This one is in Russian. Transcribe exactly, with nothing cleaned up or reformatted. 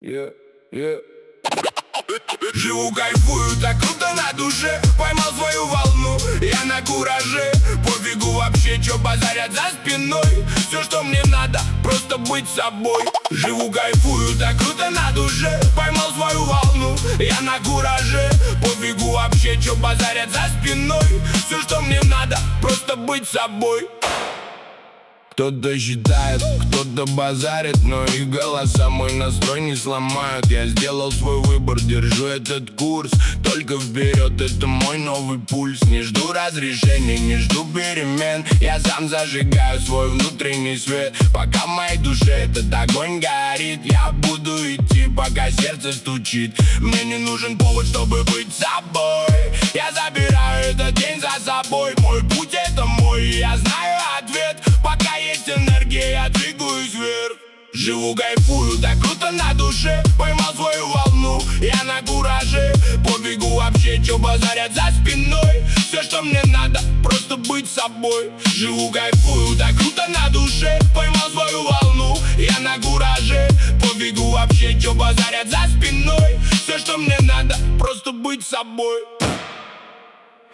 Yeah, yeah. Живу, кайфую, так круто на душе. Поймал свою волну, я на кураже. Пофигу вообще, чё базарят за спиной. Все, что мне надо, просто быть собой. Живу, кайфую, так круто на душе. Поймал свою волну, я на кураже. Пофигу вообще, чё базарят за спиной. Все, что мне надо, просто быть собой. Кто-то считает, кто-то базарит, но их голоса мой настрой не сломают. Я сделал свой выбор, держу этот курс. Только вперед, это мой новый пульс. Не жду разрешений, не жду перемен. Я сам зажигаю свой внутренний свет. Пока в моей душе этот огонь горит, я буду идти, пока сердце стучит. Мне не нужен повод, чтобы быть собой. Я забираю этот день за собой. Мой путь это мой, и я знаю ответ. Пока есть энергия, я двигаюсь вверх. Живу, кайфую, так круто на душе. Поймал свою волну, я на кураже. Пофигу вообще, чё базарят за спиной. Все, что мне надо, просто быть собой. Живу, кайфую, так круто на душе. Поймал свою волну, я на кураже. Пофигу вообще, чё базарят за спиной. Все, что мне надо, просто быть собой.